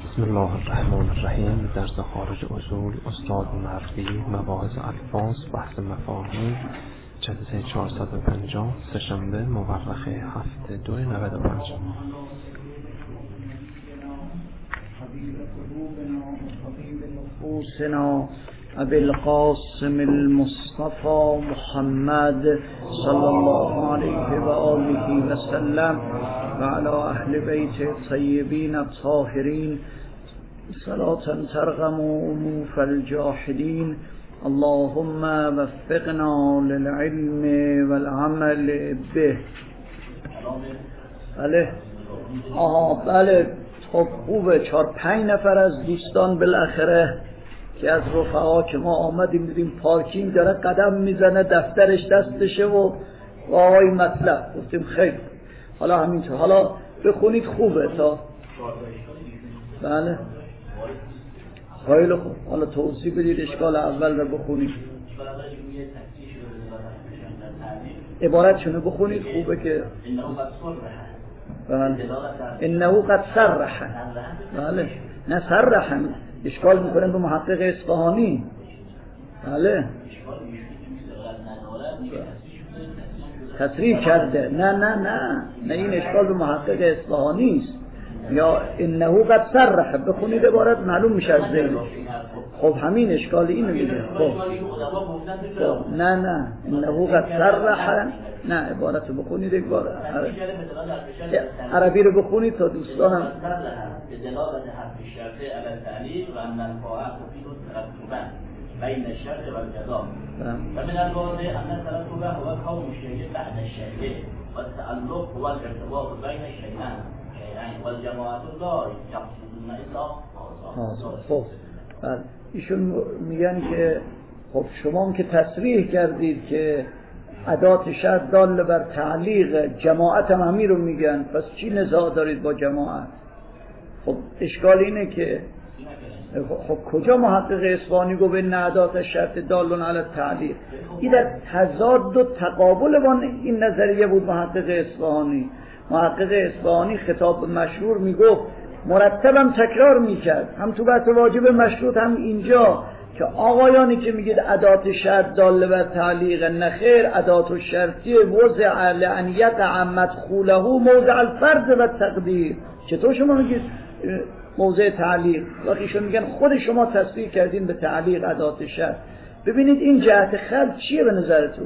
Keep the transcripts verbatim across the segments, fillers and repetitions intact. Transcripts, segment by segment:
بسم الله الرحمن الرحیم. درس خارج اصول استاد مردی، مباحث الفاظ، بحث مفاهیم، جلسه چهارصد و پنجاه، سه‌شنبه مورخه هفته دو نود و پنج. ابی القاسم المصطفى محمد صلی الله علیه و آله و سلم و علی اهل بیت الطیبین الطاهرین صلاة ترغم انوف الجاحدین. اللهم وفقنا للعلم والعمل به. بله آها بله خب خوبه. چهار پنج نفر از دوستان بالاخره که از رفقا که ما آمدیم دیدیم پارکینگ داره قدم میزنه، دفترش دستشه و آقای مطلب گفتیم خیلی حالا همینطور حالا بخونید خوبه تا بله خیلی خوب. حالا توضیح بدید اشکال اول رو بخونید، عبارتشونه بخونید خوبه که بله انه قد صرح. بله نه صرح اشکال میکنن به محقق اصفهانی. بله تصریح کرده. نه نه نه نه این اشکال به محقق اصفهانی است. یا انه قد صرح بخونید عبارت معلوم میشه از ذهنش. خب همین اشکال اینو میگه. خب نه نه انه قد صرح نه عبارت بخونید یک بار عربی رو بخونید تا دوستانم بين الشرط والجزاء فمن الواضح أن الترتب هو كون الشيء بعد الشيء والتعلق هو الارتباط بين الشيئين شيئين والجماعة لا يقصدون إلا خب ایشون میگن که خب شما هم که تصریح کردید که ادات شرط دال بر تعلیق، جماعت هم همین رو میگن، پس چی نزاع دارید با جماعت؟ خب اشکال اینه که خب کجا محقق اصفهانی گفت به ادات شرط دالون علی تعلیق؟ این در تضاد و تقابل با این نظریه بود. محقق اصفهانی محقق اصفهانی خطاب مشهور میگفت، مرتبم تکرار میکرد، هم تو بحث واجب مشروط هم اینجا، که آقایانی که میگید ادات شرط داله بر تعلیق، نخیر ادات شرطی وضع لان یقع مدخوله موضع الفرض و تقدیر. چطور شما میگید موضع تعلیق وقتی شما میگن خود شما تصریح کردین به تعلیق ادات شرط؟ ببینید این جهت خلط چیه به نظرتون؟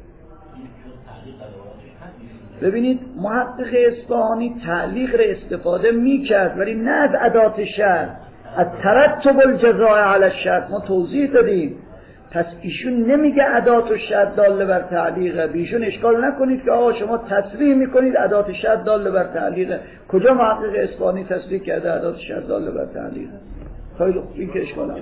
ببینید محقق اصفهانی تعلیق را استفاده میکرد ولی نه از ادات شرط، از ترتب الجزاء علی الشرط. ما توضیح دادیم. پس ایشون نمیگه ادات و شرط داله بر تعلیقه. بیشون اشکال نکنید که آقا شما تصریح میکنید ادات شرط داله بر تعلیقه. کجا محقق اصفهانی تصریح کرده ادات شرط داله بر تعلیقه؟ خیلی خوب این که اشکال هم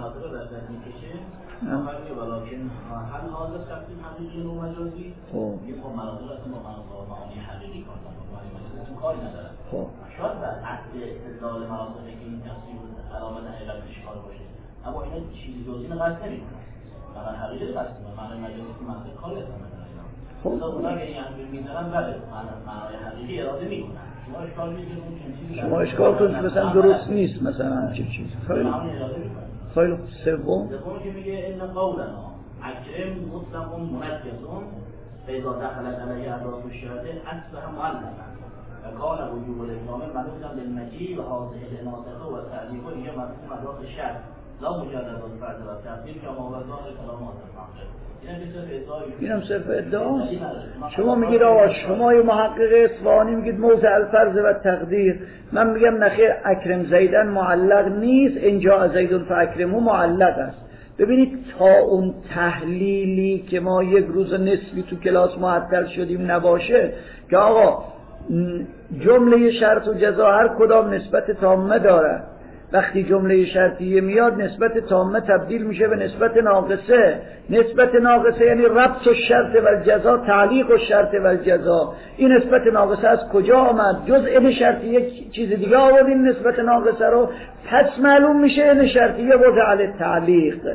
خب شاید در عقد استدلال مناطقی که این تصریح علامت علت اشکال باشه، اما اینا چیزی جزئی نقد نمی‌کنن. معنی حقیقی قصد می‌کنن، معنی مجازی منطق کاری هستن مثلا اینا. خب اونا که این حرف می‌زنن بله معنی حقیقی اراده می‌کنن. شما اشکال می‌کنید اون چیزی شما اشکال کنید مثلا درست نیست مثلا چه چیز. خیلی خیلی سوم سوم که میگه ان قولنا اکرم مطلق منجزون فاذا دخلت علیه ادات الشرط اصبح معلقا کان وجوب الاکرام منوطا بالمجیء و هذه الاناثه و تعلیق هي مفهوم ادات الشرط لا مجرد الفرض و تقدیر کما هو ظاهر کلامات المنطق. اینم صرف ادعاست. شما میگید آقا شما یه محقق اصفهانی میگید موضع الفرض و تقدیر، من میگم نخیر اکرم زیدن معلق نیست، اینجا زیدون فاکرمو معلق است. ببینید تا اون تحلیلی که ما یک روز نصفی تو کلاس معطل شدیم نباشه که آقا جمله شرط و جزا هر کدام نسبت تامه داره، وقتی جمله شرطیه میاد نسبت تامه تبدیل میشه به نسبت ناقصه. نسبت ناقصه یعنی ربط و شرط و الجزا، تعلیق و شرط و الجزا. این نسبت ناقصه از کجا آمد؟ جز این شرطیه چیز دیگه آوردین نسبت ناقصه رو، پس معلوم میشه این شرطیه وضع علی تعلیق.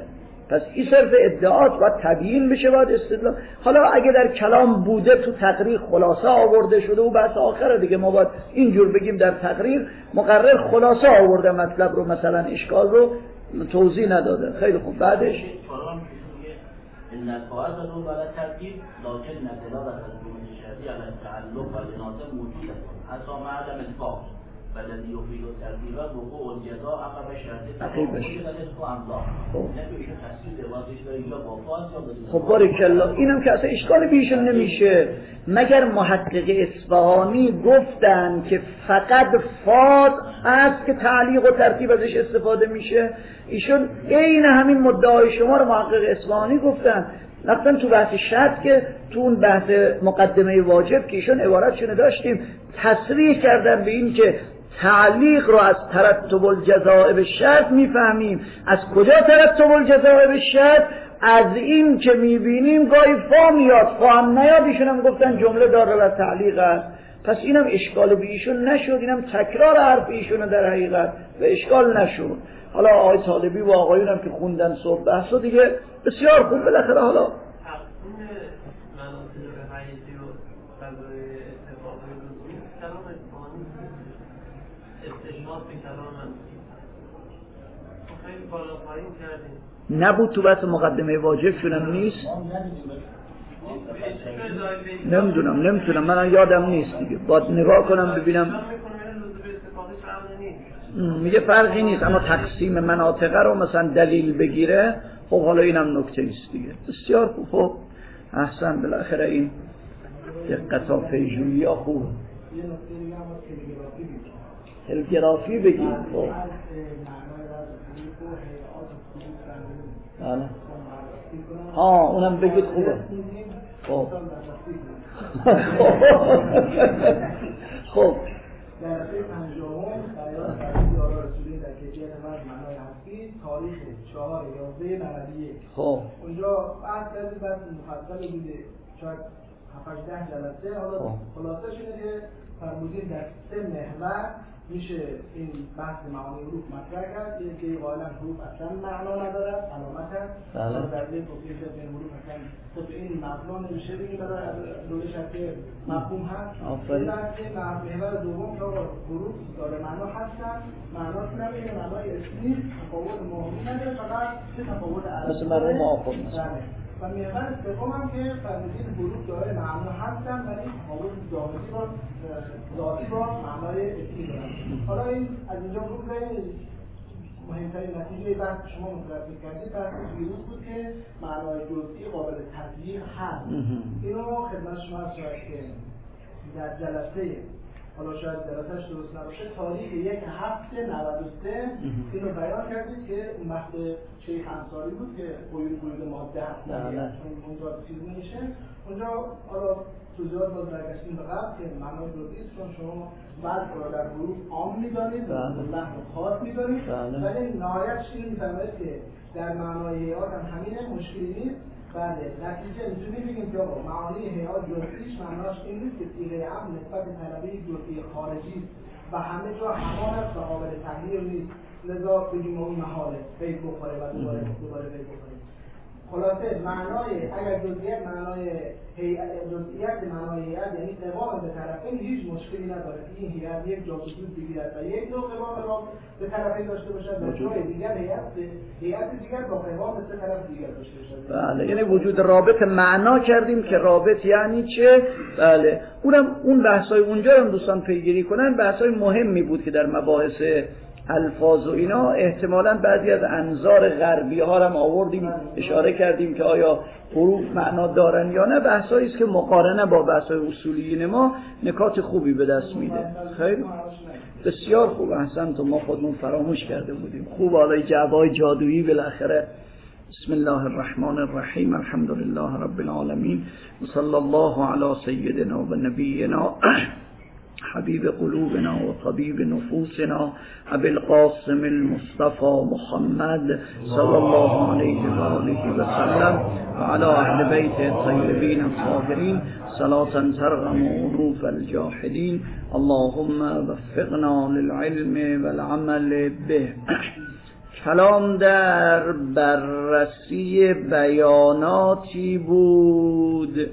پس این صرف ادعاات باید تبیین بشه، باید استدلال. حالا اگه در کلام بوده تو تقریر خلاصه آورده شده و بحث آخره دیگه، ما باید اینجور بگیم در تقریر مقرر خلاصه آورده مطلب رو، مثلا اشکال رو توضیح نداده. خیلی خوب، بعدش ان القواعد رو على الترتيب لكن دلالة الجمل الشرعية على التعلق والإناثة موجودة حتى مع عدم الفاظ والذي يفيد الترتيب وقوع الجزاء عقب الشرط وجد الرزق امضاء. نمیشه تفسیر واضحش داره یا با فاز یا خب بارکالله، اینم که اصلا اشکال بیشون نمیشه، مگر محقق اصفهانی گفتن که فقط فاز است که تعلیق و ترتیب ازش استفاده میشه؟ ایشون عین همین مدعای شما رو محقق اصفهانی گفتن. رفتن تو بحث شرط که تو اون بحث مقدمه واجب که ایشون عبارتشون داشتیم تصریح کردن به این که تعلیق رو از ترتب الجزاء به شرط میفهمیم. از کجا ترتب الجزاء به شرط؟ از این که میبینیم گاهی فا میاد، فا هم نیاد. ایشون هم گفتن جمله داره و تعلیق است. پس اینم اشکال به ایشون نشد، اینم تکرار حرف ایشون در حقیقت و اشکال نشد. حالا آقای طالبی و آقایون هم که خوندن صبح بحثو دیگه بسیار خوب، بالاخره حالا نبود تو بحث مقدمه واجب شونم نیست، نمیدونم نمیتونم من یادم نیست دیگه، باید نگاه کنم ببینم. میگه فرقی نیست، اما تقسیم مناطقه رو مثلا دلیل بگیره، خب حالا اینم نکته است دیگه. بسیار خوب، خب احسن، بالاخره این دقت و پیجویی ها خوب. تلگرافی بگید. خب بله ها اونم بگید خوبه. خب خب درسه پنجاهم بیان فرضی آرا رسولی در کیفیت مرد معنای هستی، تاریخ چهار یازده نود و یک. خب اونجا بحث کردیم، بحث مفصل بوده، شاید هفت ده جلسه. حالا خلاصش اینه که فرمودین در سه محور میشه این بحث معانی حروف مطرح کرد. یه که قائلا حروف اصلا معنا ندارد، علامت هست. حالا در ذهن گفتیم که این حروف اصلا خود این مبنا نمیشه بگیم برای دوره شرطی مفهوم هست. آفرین. محور دوم که حروف داره معنا هستن، معناش نمیشه معنای اسمی، تفاوت مهمی نداره، فقط چه تفاوت عربی مثل مرحوم آخر و محور سوم هم که فرمودین حروف داره معنا هستن ولی تفاوت ظاهری با ذاتی با معنای اسمی دارن. حالا این از اینجا رو بگیم مهمترین نتیجه بحث شما متوجه کردید بحث ویروس بود که معنای جزئی قابل تطبیق هست. اینو خدمت شما عرض که در جلسه، حالا شاید جلسهش درست نباشه، تاریخ یک هفته نود و سه اینو بیان کردید که اون وقت شیخ انصاری بود که قیود قیود ماده هست اونجا چیز میشه. اونجا حالا توضیحات باز برگشتیم به قبل که معنای جزئی است، چون شما بعد را در حروف عام می‌دانید، لحظ خاص می‌دانید، ولی نهایتش این می‌فهمید که در معنای هیئات هم همینه، مشکلی نیست. بله، نتیجه اینجوری بگیم که آقا معانی هیئات جزئیش معناش این نیست که صیغه امر نسبت به طلبه جزئی خارجی و همه جا همان است و قابل تغییر نیست، لذا بگیم اون محاله فیض بخوره و دوباره دوباره فیض بخوره. خلاصه معنای اگر جزئیت معنای هیئت، جزئیت معنای هیئت یعنی قوام به طرفین، هیچ مشکلی نداره که این هیئت یک جا وجود بگیرد و یک نوع قوام را به طرفین داشته باشد و جای دیگر هیئت هیئت دیگر با قوام به سه طرف دیگر داشته باشد. بله، یعنی وجود رابط معنا کردیم که رابط یعنی چه. بله، اونم اون بحثای اونجا هم دوستان پیگیری کنن، بحثای مهمی بود که در مباحث الفاظ و اینا احتمالاً بعضی از انظار غربی ها هم آوردیم، اشاره کردیم که آیا حروف معنا دارن یا نه. بحثایی است که مقارنه با بحث‌های اصولیین ما نکات خوبی به دست میده. خیلی بسیار خوب، احسن. تو ما خودمون فراموش کرده بودیم. خوب، حالا جوابای جادویی بالاخره. بسم الله الرحمن الرحیم، الحمد لله رب العالمین و صلی الله علی سیدنا و نبینا حبیب قلوبنا و طبیب نفوسنا ابی القاسم المصطفى محمد صلی الله علیه و آله و سلم و علی اهل بیت الطیبین الطاهرین صلاة ترغم انوف الجاحدین. اللهم وفقنا للعلم والعمل به. کلام در بررسی بیاناتی بود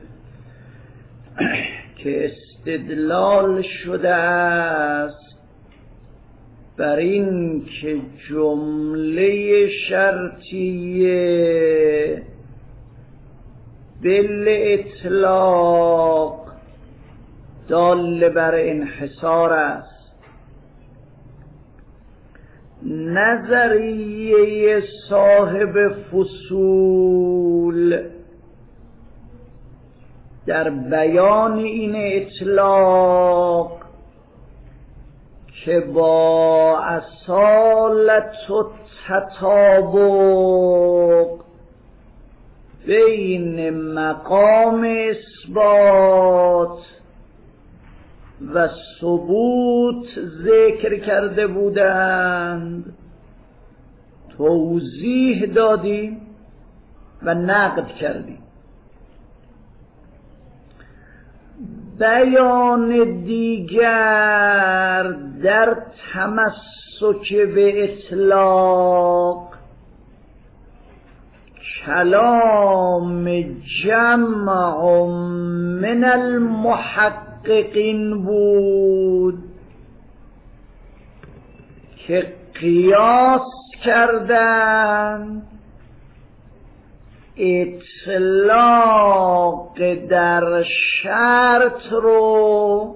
که استدلال شده است بر این که جمله شرطیه بالاطلاق دال بر انحصار است. نظریه صاحب فصول در بیان این اطلاق که با اصالت و تطابق بین مقام اثبات و ثبوت ذکر کرده بودند توضیح دادیم و نقد کردیم. بیان دیگر در تمسک به اطلاق کلام جمع من المحققین بود که قیاس کردند اطلاق در شرط رو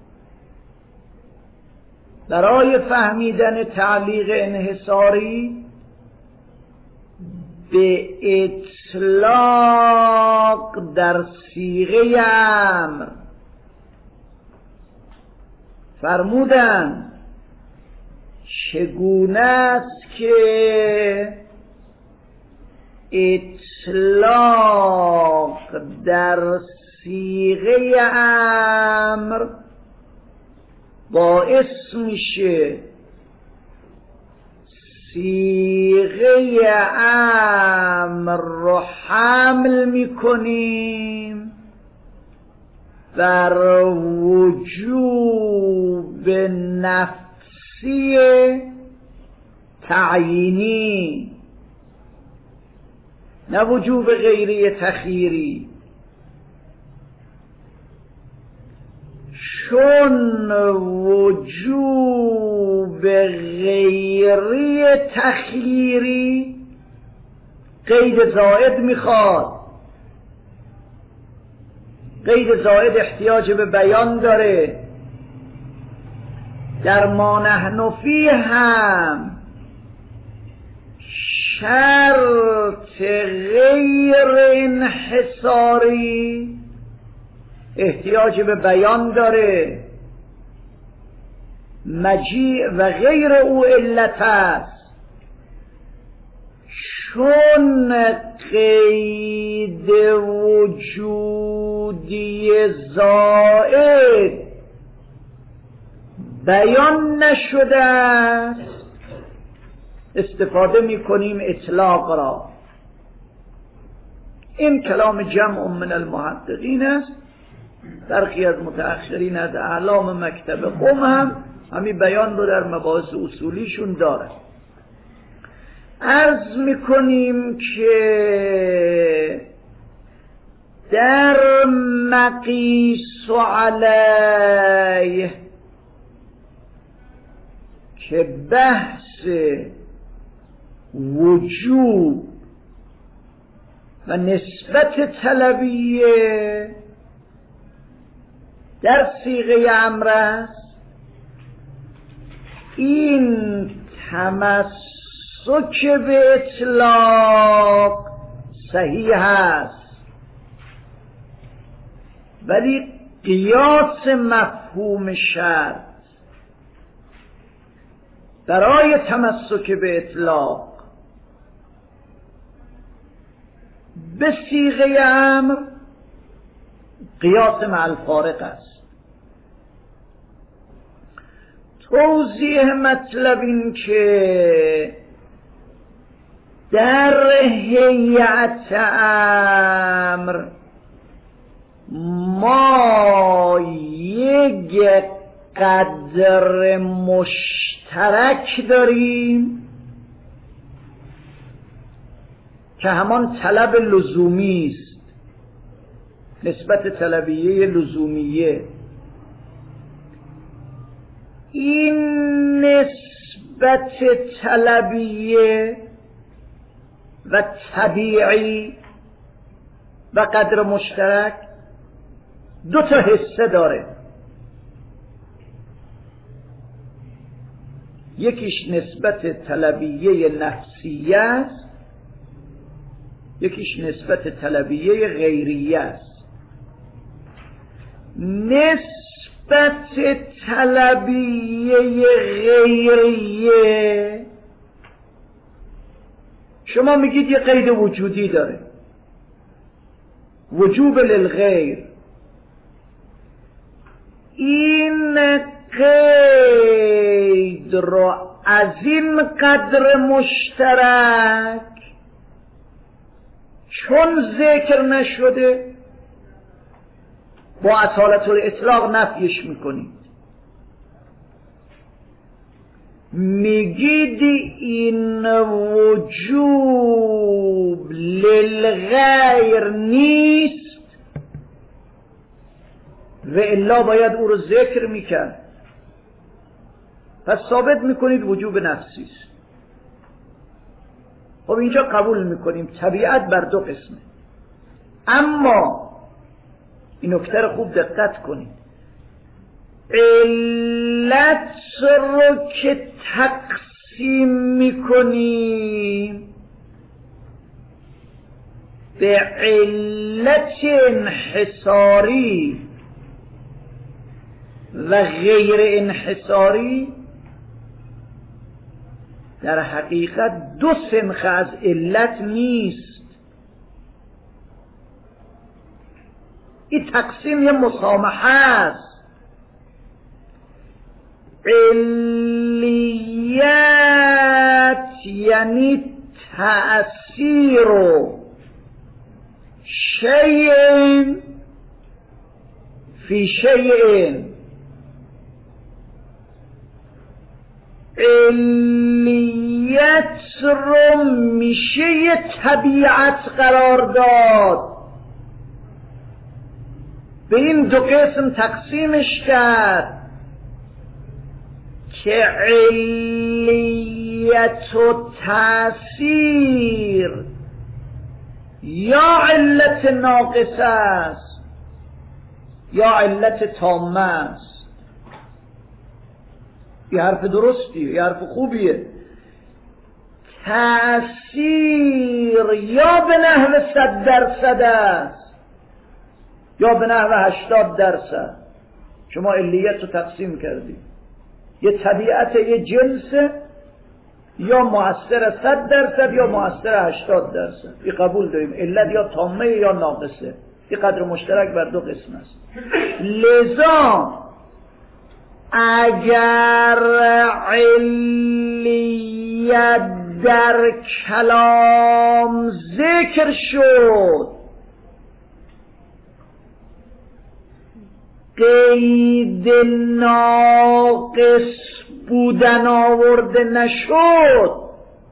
برای فهمیدن تعلیق انحصاری به اطلاق در صیغه امر فرمودند چگونه است که اطلاق در صیغه امر باعث میشه صیغه امر رو حمل میکنیم بر وجوب نفسی تعیینی، نه وجوب غیری تخییری. چون وجوب غیری تخییری قید زائد میخواد، قید زائد احتیاج به بیان داره. در ما نحن فیه هم شرط غیر انحصاری احتیاج به بیان داره، مجیع و غیر او علت است. چون قید وجودی زائد بیان نشده است استفاده می کنیم اطلاق را. این کلام جمع من المحققین است. برخی از متأخرین از اعلام مکتب قم هم همین بیان رو در مباحث اصولیشون داره. عرض میکنیم که در مقیس علیه که بحث وجوب و نسبت طلبیه در صیغه امر است، این تمسک به اطلاق صحیح است، ولی قیاس مفهوم شرط برای تمسک به اطلاق به صیغه امر قیاس مع الفارق است. توضیح مطلب این که در هیئت امر ما یک قدر مشترک داریم که همان طلب لزومی است، نسبت طلبیه لزومیه. این نسبت طلبیه و طبیعی و قدر مشترک دو تا حصه داره. یکیش نسبت طلبیه نفسیه است، یکیش نسبت طلبیه غیریه است. نسبت طلبیه غیریه شما میگید یه قید وجودی داره، وجوب للغیر. این قید رو از این قدر مشترک چون ذکر نشده با اصالت الاطلاق نفیش میکنید. میگید این وجوب للغیر نیست و الا باید او رو ذکر میکرد، پس ثابت میکنید وجوب نفسی است. خب اینجا قبول میکنیم طبیعت بر دو قسمه، اما این نکته رو خوب دقت کنید، علت رو که تقسیم میکنیم به علت انحصاری و غیر انحصاری، در حقیقت دو سنخ از علت نیست. این تقسیم یه مسامحه است. علیت یعنی تأثیر شیء فی شیء، علیت رو میشه یه طبیعت قرار داد، به این دو قسم تقسیمش کرد که علیت و تأثیر یا علت ناقص است یا علت تامه است. یه حرف درستیه، یه حرف خوبیه. تأثیر یا به نحو صد درصد است یا به نحو هشتاد درصد. شما علیت رو تقسیم کردی، یه طبیعت یه جنسه، یا مؤثر صد درصد یا مؤثر هشتاد درصد. این قبول داریم، علت یا تامه یا ناقصه. این قدر مشترک بر دو قسم است. لذا اگر علیت در کلام ذکر شد، قید ناقص بودن آورده نشد،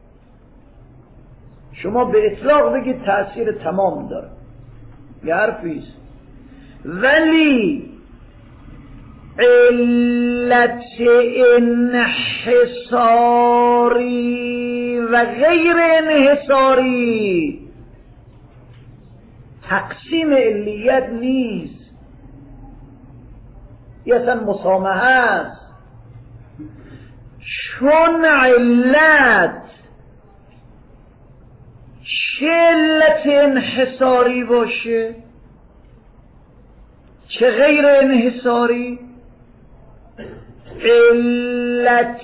شما به اطلاق بگید تأثیر تمام داره، یه حرفیست. ولی علت انحصاری و غیر انحصاری تقسیم علیت نیست، یه اصلا مسامحه است. چون علت چه علت انحصاری باشه چه غیر انحصاری، علت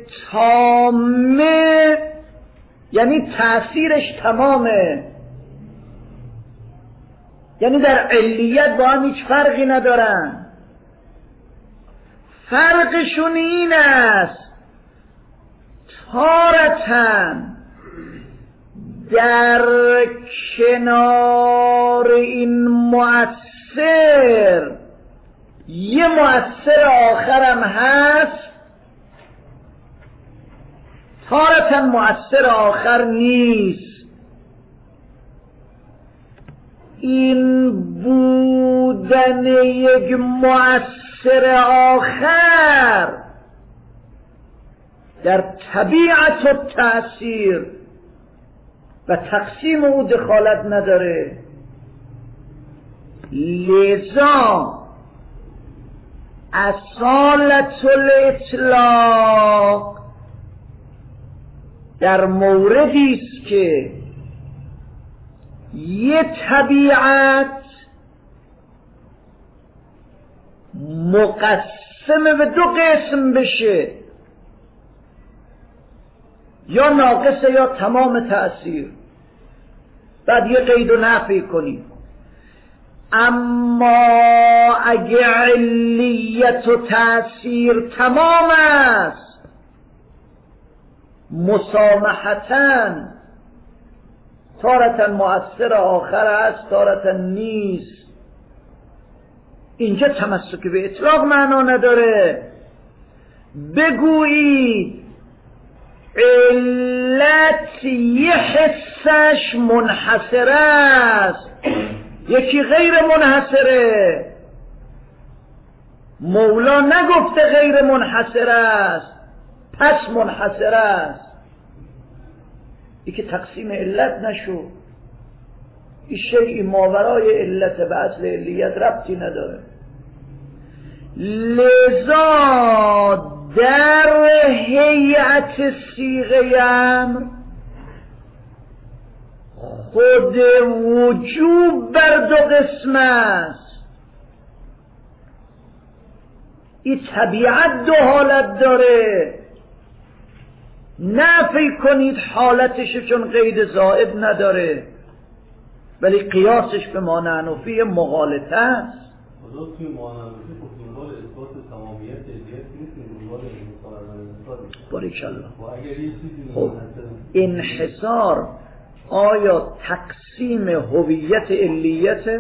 تامه یعنی تأثیرش تمامه، یعنی در علیت با هم هیچ فرقی ندارن. فرقشون این است تارتن در کنار این مؤثر یه مؤثر آخرم هست، تارتن مؤثر آخر نیست. این بودن یک مؤثر آخر در طبیعت و تأثیر و تقسیم او دخالت نداره. لذا اصالت الاطلاق در موردی است که یه طبیعت مقسم به دو قسم بشه، یا ناقصه یا تمام تأثیر، بعد یه قید و نفی کنیم. اما اگه علیت و تأثیر تمام است، مسامحتاً تارتاً مؤثر آخر است، تارتاً نیست، اینجا تمسک به اطلاق معنا نداره. بگویید علت یه حسش منحصر است، یکی غیر منحصره. مولا نگفته غیر منحصر است پس منحصر است، یکی تقسیم علت نشو. این شیئی ماورای علت به اصل علیت ربطی نداره. لذا در هیئت صیغه امر خود وجوب بر دو قسم است. این طبیعت دو حالت داره، نفی کنید حالتش چون قید زائد نداره، ولی قیاسش به مانعنفی مغالطه است. خدا توی مانعنفی خب دنبال اثبات تمامیت علیت نیستیم، دنبال انحصار. باریکالله. و اگر یه چیزی خب انحصار آیا تقسیم هویت علیت؟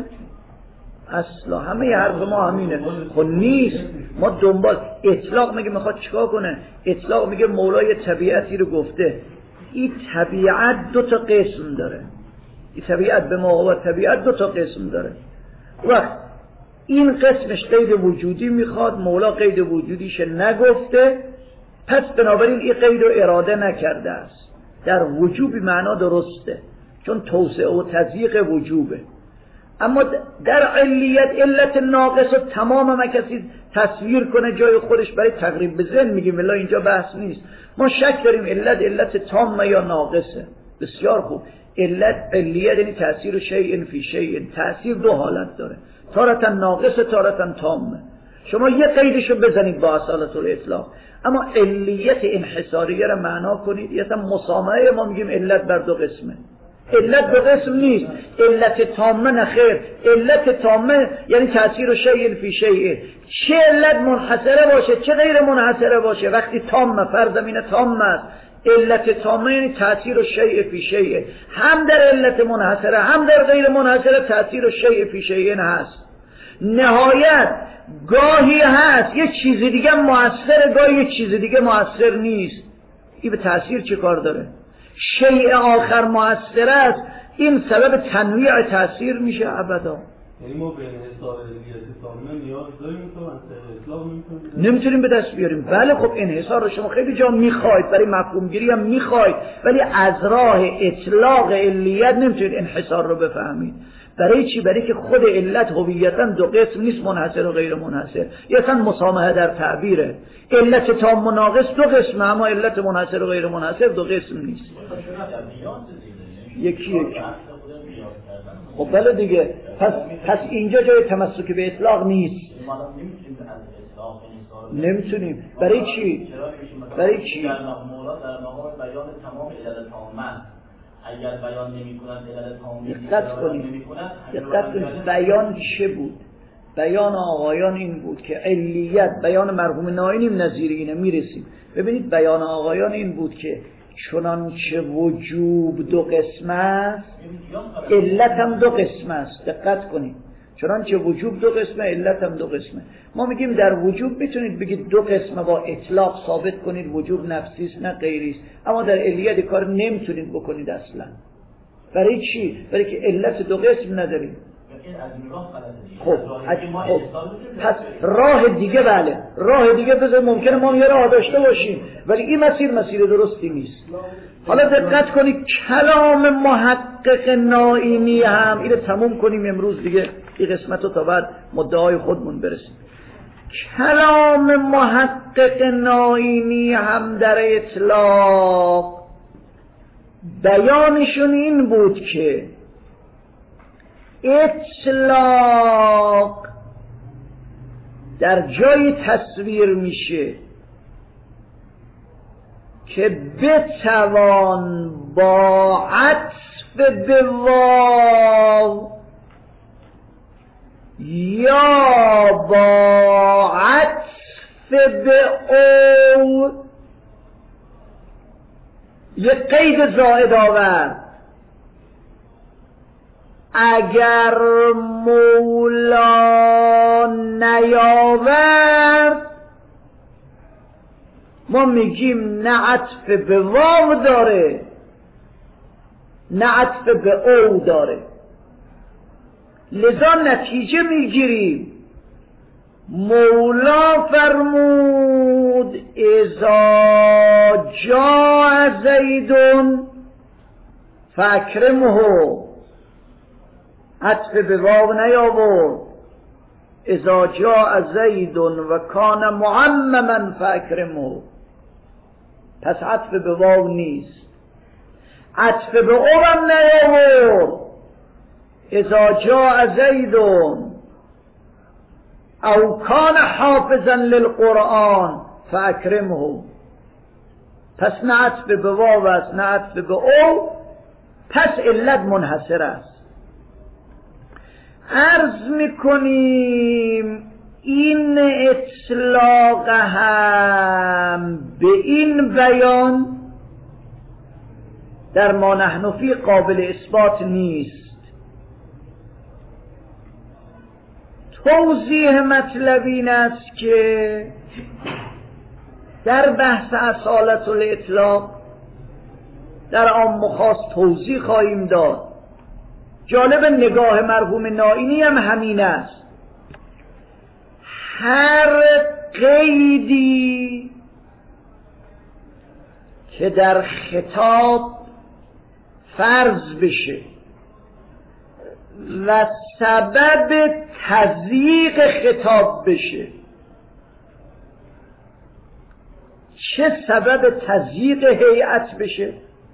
اصلا همه حرف ما همینه. خب نیست. ما دنبال اطلاق میگه میخواد چیکار کنه؟ اطلاق میگه مولای طبیعتی رو گفته، این طبیعت دو تا قسم داره، این طبیعت به مقابل طبیعت دو تا قسم داره. وقت این قسمش قید وجودی میخواد، مولا قید وجودیش نگفته، پس بنابراین این قید رو اراده نکرده است. در وجوبی معنا درسته چون توسعه و تضییق وجوبه. اما در علیت علت ناقص و تمام ما کسی تصویر کنه جای خودش برای تقریب به ذهن میگیم الا اینجا بحث نیست. ما شک داریم علت علت تامه یا ناقصه. بسیار خوب. علت علیت یعنی تأثیر شیء فی شیء، تأثیر دو حالت داره، تارتا ناقصه تارتا تامه. شما یه قیدشو بزنید با اصالت الاطلاق، اما علیت انحصاریه را معنا کنید. یعنی مسامحه ما میگیم علت بر دو قسمه. علت دو قسم نیست، علت تامه نخیر. علت تامه یعنی تأثیر شیء فی شیء، چه علت منحصره باشه چه غیر منحصره باشه. وقتی تامه فرضم اینه تامه است، علت تامه یعنی تأثیر شیء فی شیء، هم در علت منحصره هم در غیر منحصره تأثیر شیء فی شیء هست. نهایت گاهی هست یه چیز دیگه مؤثره، گاهی یه چیز دیگه مؤثر نیست. این به تأثیر چه کار داره؟ شیء آخر مؤثر است، این سبب تنویع تأثیر میشه ابدا. یعنی ما به انحصار علیت تامه نیاز داریم تو انحصار اطلاق نمیتونیم نمیتونیم به دست بیاریم. بله خب انحصار رو شما خیلی جا میخواید، برای مفهوم گیری هم میخواید، ولی از راه اطلاق علیت نمیتونید انحصار رو بفهمید. برای چی؟ برای که خود علت هویتاً دو قسم نیست، منحصر و غیر منحصر. یا اصلا مسامحه در تعبیره. علت تام و ناقص دو قسم، اما علت منحصر و غیر منحصر دو قسم نیست. یکی یکی. خب بله دیگه. پس پس اینجا جای تمسک به اطلاق نیست. نمیتونیم. برای چی؟ برای چی؟ در مولا در مقام بیان تمام علت تامه، اگر بیان نمی‌کنند علت تامه دقت کنید. دقت کنید بیان چه بود؟ بیان آقایان این بود که علیت، بیان مرحوم ناینیم نظیر اینه میرسیم. ببینید بیان آقایان این بود که چنانچه وجوب دو قسم است علت هم دو قسم است. دقت کنید. چنانچه وجوب دو قسمه علت هم دو قسمه. ما میگیم در وجوب میتونید بگید دو قسمه با اطلاق ثابت کنید وجوب نفسی است نه غیری است، اما در علیت کار نمیتونید بکنید اصلا. برای چی؟ برای که علت دو قسم نداریم. این از این راه غلطه. خب اگه ما احساس پس راه دیگه بله راه دیگه بذار ممکنه ما یه راه داشته باشیم ولی این مسیر مسیر درستی نیست. حالا دقت کنید کلام محقق نائینی هم اینو تموم کنیم امروز دیگه این قسمت رو تا بعد مدعای خودمون برسیم. کلام محقق نائینی هم در اطلاق بیانشون این بود که اطلاق در جای تصویر میشه که بتوان با عطف به واو یا با عطف به او یک قید زائد آورد. اگر مولا نیاورد ما میگیم نه عطف به واو داره نه عطف به او داره. لذا نتیجه میگیریم مولا فرمود اذا جاء زید فاکرمه، عطف به واو نیاورد. اذا جاء زید و کان معمما فاکرمه، پس عطف به واو نیست. عطف به او هم نیاورد. اذا جاء زید او کان حافظا للقرآن فاکرمه، پس نه عطف به واو است نه عطف به او، پس علت منحصر است. عرض میکنیم این اطلاق هم به این بیان در ما نحن فی قابل اثبات نیست. توضیح مطلب این است که در بحث اصالت الاطلاق در عام و خاص توضیح خواهیم داد. جالب نگاه مرحوم نائینی هم همین است. هر قیدی که در خطاب فرض بشه و سبب تضییق خطاب بشه، چه سبب تضییق هیئت بشه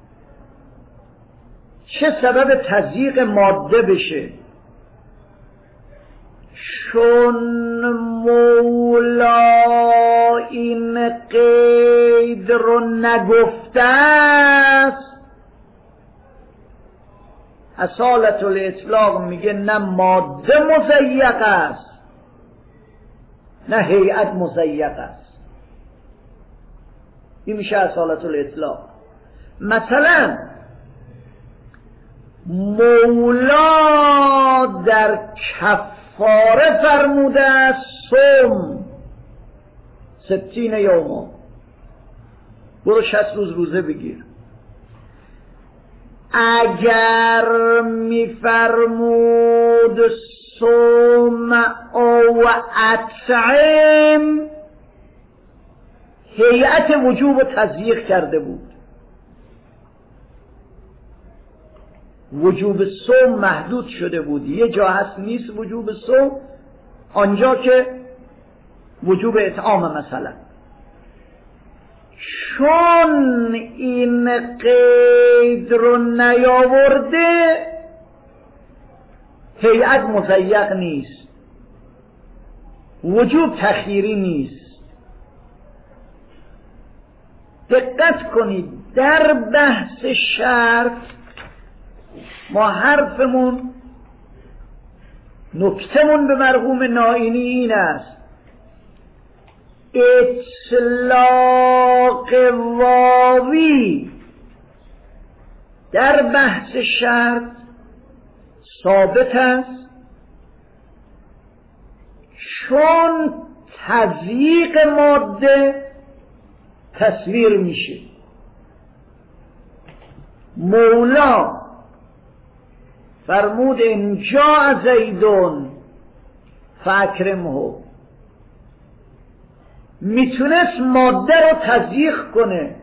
چه سبب تضییق ماده بشه، چون مولا این قید رو نگفته است، اصالت الاطلاق میگه نه ماده مضیق است نه هیئت مضیق است. این میشه اصالت الاطلاق. مثلا مولا در کفاره فرموده است صوم ستین یوما، برو شصت روز روزه بگیر. اگر میفرمود صوم او اطعم، هیئت وجوب و تضییق کرده بود. وجوب صوم محدود شده بود. یه جا هست نیست وجوب صوم، آنجا که وجوب اطعام مثلا. چون این قید رو نیاورده هیئت مضیق نیست، وجوب تخییری نیست. دقت کنید در بحث شرط ما حرفمون نکتمون به مرحوم نائینی این است: اطلاق واوی در بحث شرط ثابت است چون تضییق ماده تصویر میشه. مولا فرمود ان جاء زیدون فاکرمه. میتونست ماده رو تضییق کنه،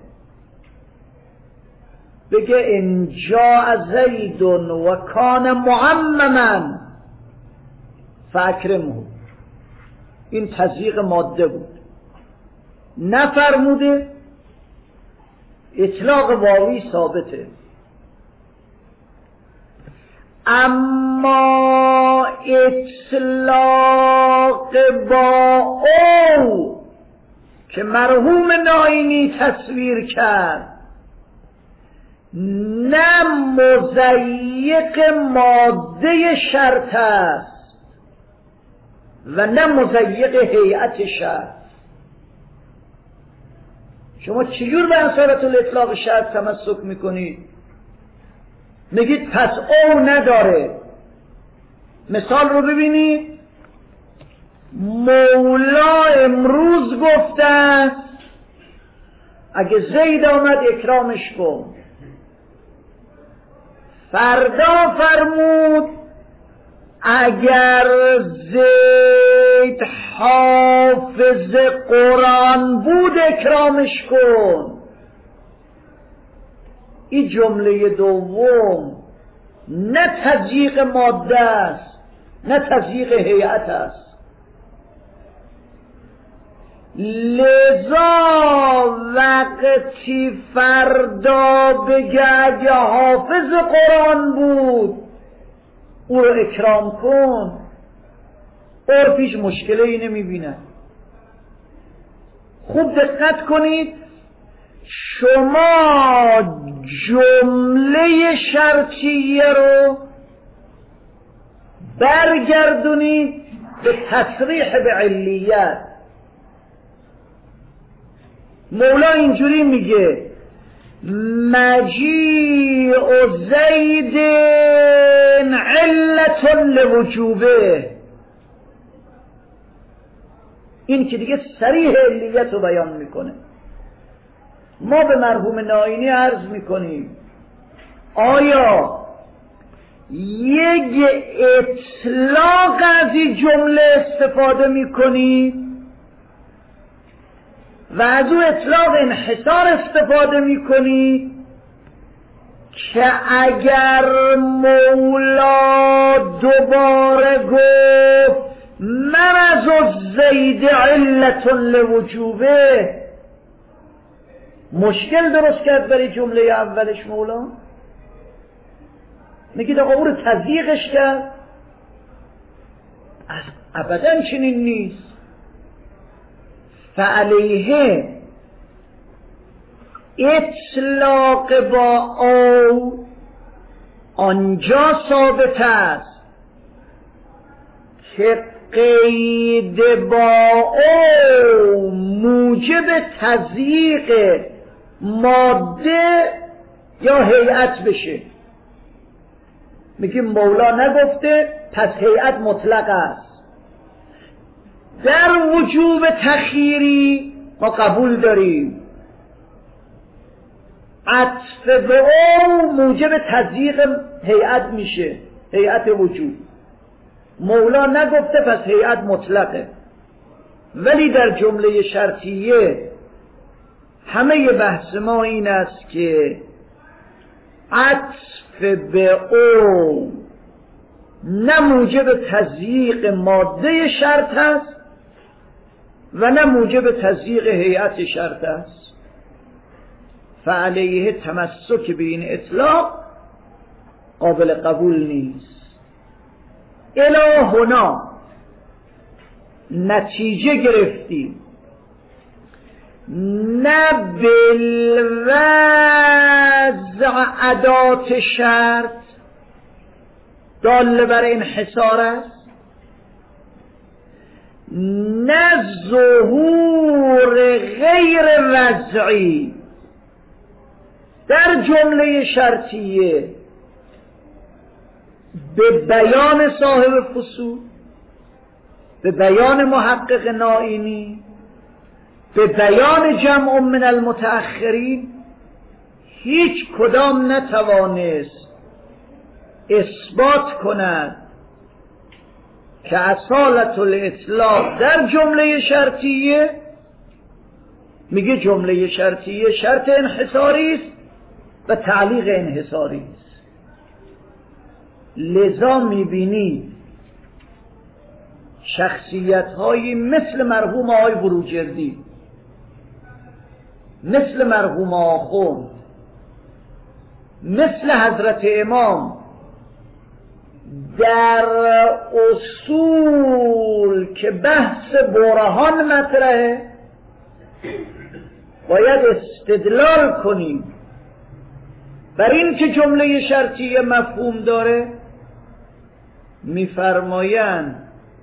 بگه ان جاء زیدون و کان معمما فاکرمه. این تضییق ماده بود. نفرموده، اطلاق واوی ثابته. اما اطلاق با او که مرحوم ناینی تصویر کرد نه مضیق ماده شرط است و نه مضیق هیئت شرط. شما چجور به انصارت الاطلاق شرط تمسک میکنید؟ میگید پس او نداره. مثال رو ببینید. مولا امروز گفته است اگه زید آمد اکرامش کن. فردا فرمود اگر زید حافظ قرآن بود اکرامش کن. این جمله دوم نه تضییق ماده است نه تضییق هیئت است. لذا وقتی فردا بگه اگه حافظ قرآن بود او رو اکرام کن، عرفیش مشکلی اینه میبینه. خوب دقت کنید. شما جمله شرطیه رو برگردونید به تصریح به علیت. مولا اینجوری میگه مجیء زید علت لوجوبه. این که دیگه صریح علیت رو بیان میکنه. ما به مرحوم ناینی عرض میکنیم آیا یک اطلاق از این جمله استفاده میکنید و از او اطلاق انحصار استفاده میکنید که اگر مولا دوباره گفت مرض الزید علت لوجوبه، مشکل درست کرد برای جمله اولش مولا؟ میگید آقا او رو تضییقش کرد؟ ابدا چنین نیست. فعلیه اطلاق با او آنجا ثابت است که قید با او موجب تضییق ماده یا هیئت بشه. میگیم مولا نگفته پس هیئت مطلق است. در وجوب تخییری ما قبول داریم. عطف به او موجب تضییق هیئت میشه، هیئت وجوب. مولا نگفته پس هیئت مطلقه. ولی در جمله شرطیه همه بحث ما این است که عطف به او نه موجب تضییق ماده شرط است و نه موجب تضییق هیئت شرط است. فعلیه تمسک به این اطلاق قابل قبول نیست. الی هنا نتیجه گرفتیم نه بالوضع ادات شرط دال بر انحصار است، نه ظهور غیر وضعی در جمله شرطیه به بیان صاحب فصول، به بیان محقق نائینی، به بیان جمع من المتأخرین هیچ کدام نتوانست اثبات کند که اصالت الاطلاق در جمله شرطیه، میگه جمله شرطیه شرط انحصاری است و تعلیق انحصاری است. لذا میبینی شخصیت هایی مثل مرحوم آقای بروجردی، مثل مرحوم آخوند، مثل حضرت امام در اصول که بحث برهان مطرحه باید استدلال کنیم بر این که جمله شرطیه مفهوم داره، میفرمایند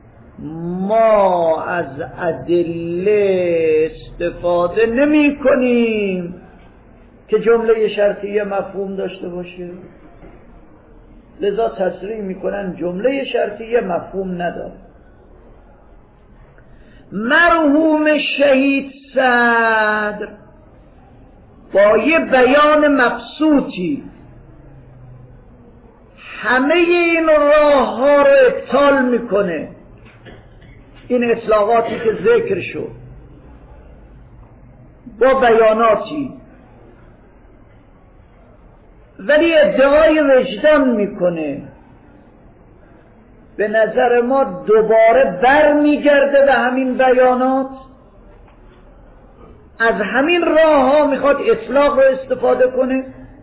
ما از ادله استفاده نمی کنیم که جمله شرطیه مفهوم داشته باشه، لذا تصریح میکنن جمله شرطیه مفهوم نداره. مرحوم شهید صدر با یه بیان مبسوطی همه این راه ها رو ابطال میکنه، این اطلاقاتی که ذکر شد با بیاناتی، ولی ادعای وجدان میکنه. به نظر ما دوباره بر میگرده به همین بیانات، از همین راه ها میخواد اطلاق رو استفاده کنه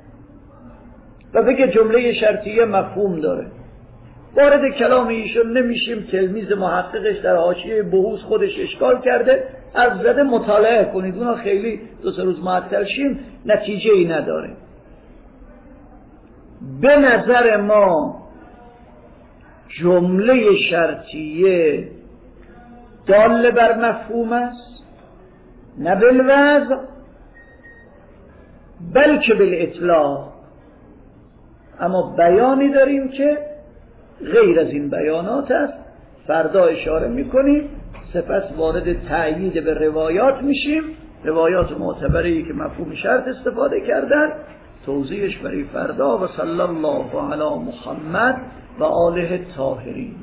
و بگه جمله شرطیه مفهوم داره. وارد کلام ایشون نمیشیم، تلمیذ محققش در حاشیه بحوث خودش اشکال کرده، از زده مطالعه کنید، اونا خیلی دو سه روز معطل شیم نتیجه ای نداره. به نظر ما جمله شرطیه دال بر مفهوم است، نه بالوضع بلکه بالاطلاق. اما بیانی داریم که غیر از این بیانات است، فردا اشاره میکنیم، سپس وارد تأیید به روایات میشیم، روایات معتبری که مفهوم شرط استفاده کردن، توضیحش برای فردا. و صلی الله علی محمد و آله الطاهرین.